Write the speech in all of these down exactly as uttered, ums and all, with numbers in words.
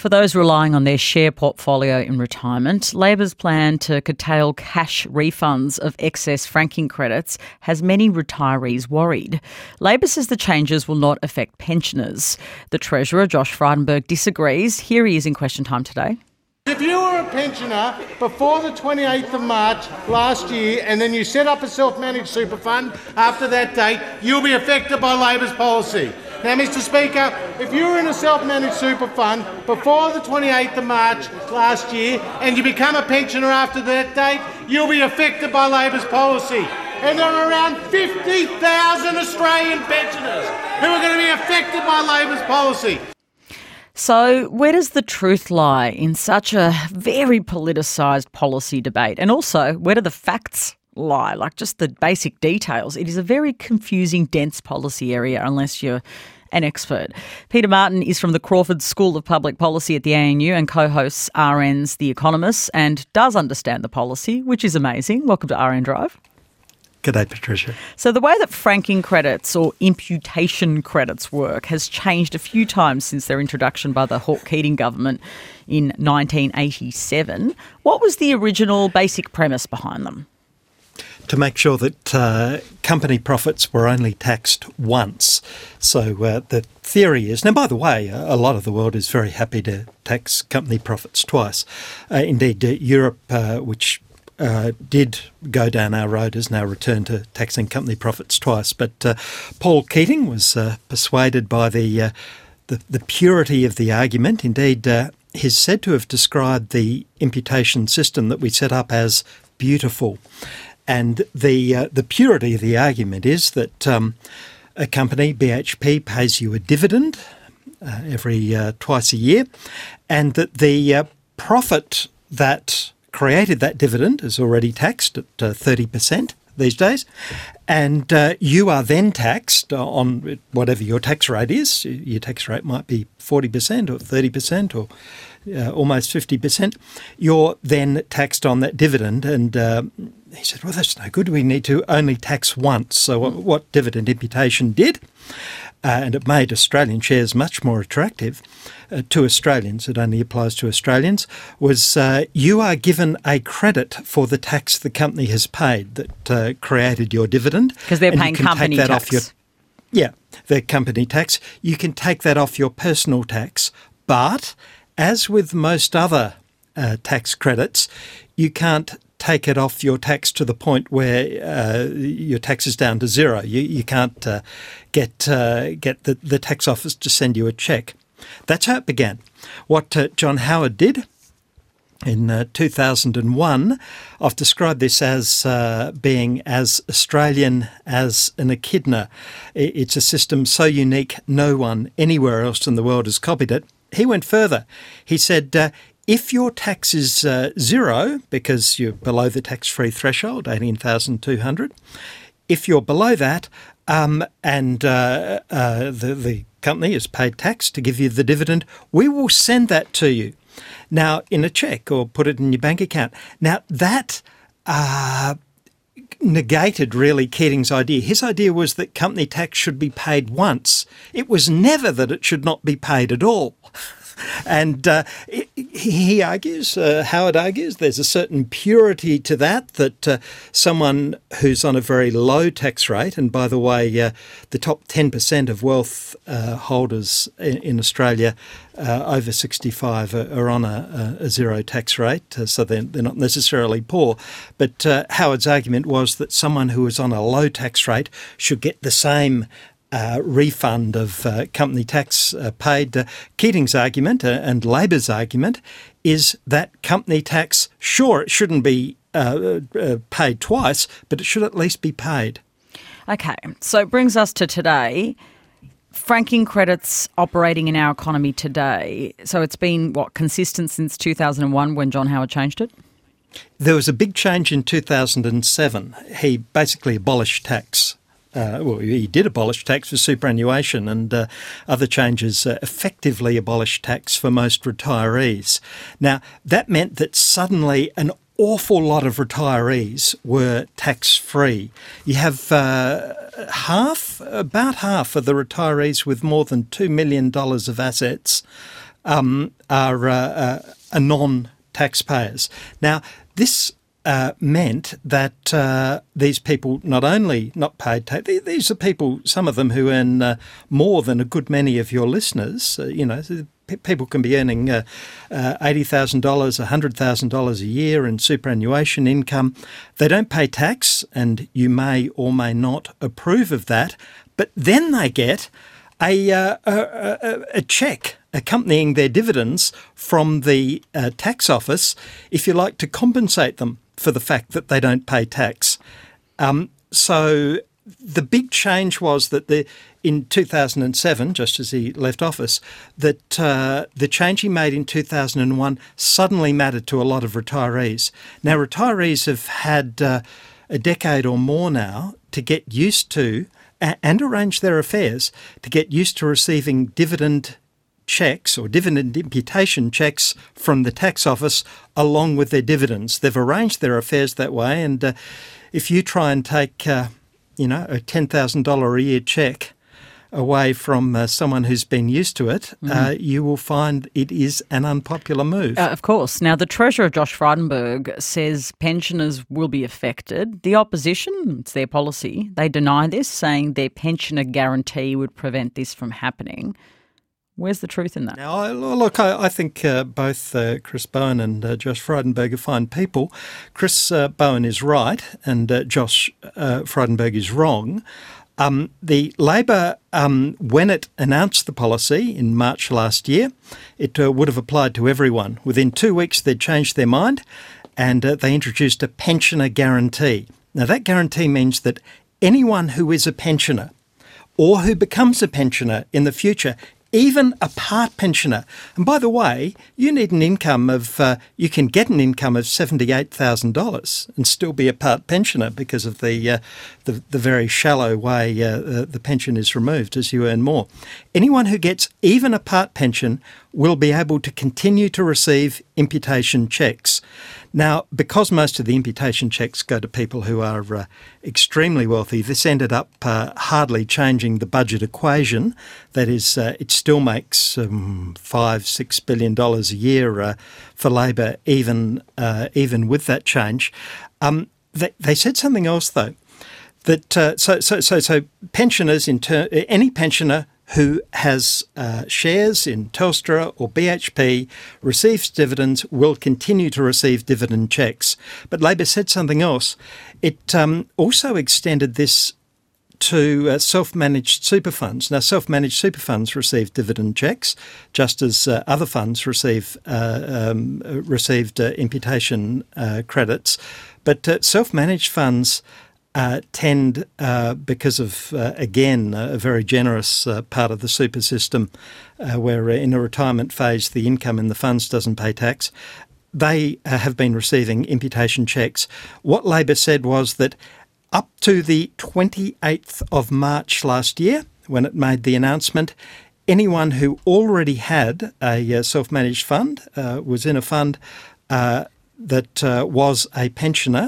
For those relying on their share portfolio in retirement, Labor's plan to curtail cash refunds of excess franking credits has many retirees worried. Labor says the changes will not affect pensioners. The Treasurer, Josh Frydenberg, disagrees. Here he is in Question Time today. If you were a pensioner before the twenty-eighth of March last year and then you set up a self-managed super fund after that date, you'll be affected by Labor's policy. Now, Mister Speaker, if you were in a self-managed super fund before the twenty-eighth of March last year and you become a pensioner after that date, you'll be affected by Labor's policy. And there are around fifty thousand Australian pensioners who are going to be affected by Labor's policy. So where does the truth lie in such a very politicised policy debate? And also, where do the facts lie, like just the basic details? It is a very confusing, dense policy area unless you're an expert. Peter Martin is from the Crawford School of Public Policy at the A N U and co-hosts R N's The Economist and does understand the policy, which is amazing. Welcome to R N Drive. G'day, Patricia. So the way that franking credits or imputation credits work has changed a few times since their introduction by the Hawke-Keating government in nineteen eighty-seven. What was the original basic premise behind them? To make sure that uh, company profits were only taxed once. So uh, the theory is, now by the way, a lot of the world is very happy to tax company profits twice. Uh, indeed, uh, Europe, uh, which Uh, did go down our road, has now returned to taxing company profits twice. But uh, Paul Keating was uh, persuaded by the, uh, the the purity of the argument. Indeed, uh, he's said to have described the imputation system that we set up as beautiful. And the uh, the purity of the argument is that um, a company, B H P, pays you a dividend uh, every uh, twice a year, and that the uh, profit that created that dividend is already taxed at uh, thirty percent these days, and uh, you are then taxed on whatever your tax rate is. Your tax rate might be forty percent or thirty percent or uh, almost fifty percent. You're then taxed on that dividend, and uh, he said, well, that's no good. We need to only tax once. So what, what dividend imputation did, Uh, and it made Australian shares much more attractive uh, to Australians, it only applies to Australians, was uh, you are given a credit for the tax the company has paid that uh, created your dividend. Because they're paying company that tax. Off your, yeah, their company tax. You can take that off your personal tax, but as with most other uh, tax credits, you can't take it off your tax to the point where uh, your tax is down to zero. You you can't uh, get uh, get the, the tax office to send you a cheque. That's how it began. What uh, John Howard did in uh, two thousand one, I've described this as uh, being as Australian as an echidna. It's a system so unique no one anywhere else in the world has copied it. He went further. He said, uh, if your tax is uh, zero, because you're below the tax-free threshold, eighteen thousand two hundred dollars, if you're below that um, and uh, uh, the, the company has paid tax to give you the dividend, we will send that to you. Now, in a cheque or put it in your bank account. Now, that uh, negated really Keating's idea. His idea was that company tax should be paid once. It was never that it should not be paid at all. And uh, he argues, uh, Howard argues, there's a certain purity to that, that uh, someone who's on a very low tax rate, and by the way, uh, the top ten percent of wealth uh, holders in, in Australia uh, over sixty-five are, are on a, a zero tax rate, uh, so they're, they're not necessarily poor. But uh, Howard's argument was that someone who is on a low tax rate should get the same Uh, refund of uh, company tax uh, paid. Uh, Keating's argument uh, and Labor's argument is that company tax, sure, it shouldn't be uh, uh, paid twice, but it should at least be paid. Okay, so it brings us to today. Franking credits operating in our economy today. So it's been, what, consistent since two thousand one when John Howard changed it? There was a big change in two thousand seven. He basically abolished tax. Uh, well, he did abolish tax for superannuation, and uh, other changes uh, effectively abolished tax for most retirees. Now, that meant that suddenly an awful lot of retirees were tax-free. You have uh, half, about half of the retirees with more than two million dollars of assets um, are, uh, uh, are non-taxpayers. Now, this uh, meant that uh, these people not only not paid tax, these are people, some of them who earn uh, more than a good many of your listeners. Uh, you know, people can be earning uh, uh, eighty thousand dollars, one hundred thousand dollars a year in superannuation income. They don't pay tax, and you may or may not approve of that, but then they get a, uh, a, a, a cheque accompanying their dividends from the uh, tax office, if you like, to compensate them for the fact that they don't pay tax. Um, so the big change was that the in two thousand seven, just as he left office, that uh, the change he made in two thousand one suddenly mattered to a lot of retirees. Now, retirees have had uh, a decade or more now to get used to a- and arrange their affairs to get used to receiving dividend checks or dividend imputation checks from the tax office along with their dividends. They've arranged their affairs that way, and uh, if you try and take, uh, you know, a ten thousand dollars a year check away from uh, someone who's been used to it, mm-hmm. uh, you will find it is an unpopular move. Uh, of course. Now, the Treasurer, Josh Frydenberg, says pensioners will be affected. The opposition, it's their policy, they deny this, saying their pensioner guarantee would prevent this from happening. Where's the truth in that? Now, look, I, I think uh, both uh, Chris Bowen and uh, Josh Frydenberg are fine people. Chris uh, Bowen is right and uh, Josh uh, Frydenberg is wrong. Um, the Labor, um, when it announced the policy in March last year, it uh, would have applied to everyone. Within two weeks, they'd changed their mind and uh, they introduced a pensioner guarantee. Now, that guarantee means that anyone who is a pensioner or who becomes a pensioner in the future, even a part pensioner. And by the way, you need an income of, uh, you can get an income of seventy-eight thousand dollars and still be a part pensioner because of the uh, the, the very shallow way uh, uh, the pension is removed as you earn more. Anyone who gets even a part pension will be able to continue to receive imputation checks. Now, because most of the imputation checks go to people who are uh, extremely wealthy, this ended up uh, hardly changing the budget equation. That is, uh, it still makes um, five, six billion dollars a year uh, for Labor, even uh, even with that change. Um, they, they said something else though. That uh, so so so so pensioners in ter- any pensioner who has uh, shares in Telstra or B H P, receives dividends, will continue to receive dividend checks. But Labor said something else. It um, also extended this to uh, self-managed super funds. Now, self-managed super funds receive dividend checks, just as uh, other funds receive uh, um, received uh, imputation uh, credits. But uh, self-managed funds Uh, tend, uh, because of, uh, again, a very generous uh, part of the super system uh, where uh, in a retirement phase the income in the funds doesn't pay tax, they uh, have been receiving imputation checks. What Labor said was that up to the twenty-eighth of March last year, when it made the announcement, anyone who already had a uh, self-managed fund, uh, was in a fund uh, that uh, was a pensioner,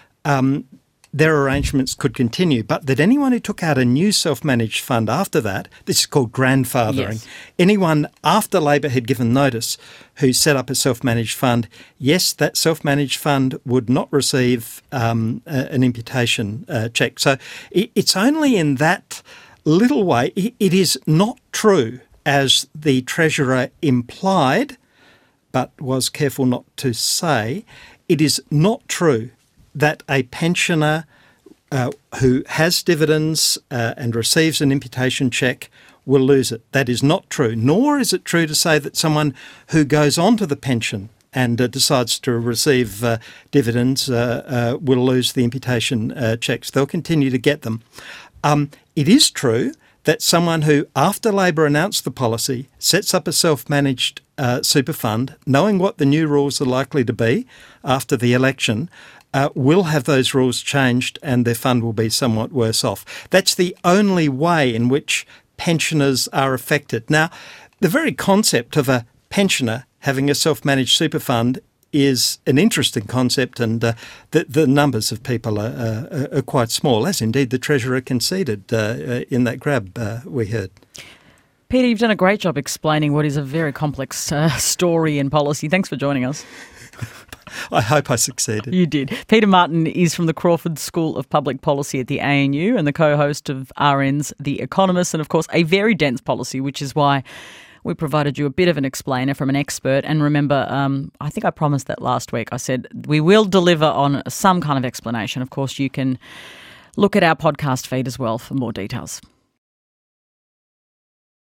um, their arrangements could continue, but that anyone who took out a new self-managed fund after that, this is called grandfathering, yes. Anyone after Labor had given notice who set up a self-managed fund, yes, that self-managed fund would not receive um, a, an imputation uh, check. So it, it's only in that little way. It, it is not true, as the Treasurer implied, but was careful not to say, it is not true that a pensioner uh, who has dividends uh, and receives an imputation check will lose it. That is not true. Nor is it true to say that someone who goes on to the pension and uh, decides to receive uh, dividends uh, uh, will lose the imputation uh, checks. They'll continue to get them. Um, it is true that someone who, after Labor announced the policy, sets up a self-managed uh, super fund, knowing what the new rules are likely to be after the election, Uh, will have those rules changed and their fund will be somewhat worse off. That's the only way in which pensioners are affected. Now, the very concept of a pensioner having a self-managed super fund is an interesting concept, and uh, the, the numbers of people are, uh, are quite small, as indeed the Treasurer conceded uh, in that grab uh, we heard. Peter, you've done a great job explaining what is a very complex uh, story in policy. Thanks for joining us. I hope I succeeded. You did. Peter Martin is from the Crawford School of Public Policy at the A N U and the co-host of R N's The Economist, and of course a very dense policy, which is why we provided you a bit of an explainer from an expert. And remember, um, I think I promised that last week. I said we will deliver on some kind of explanation. Of course, you can look at our podcast feed as well for more details.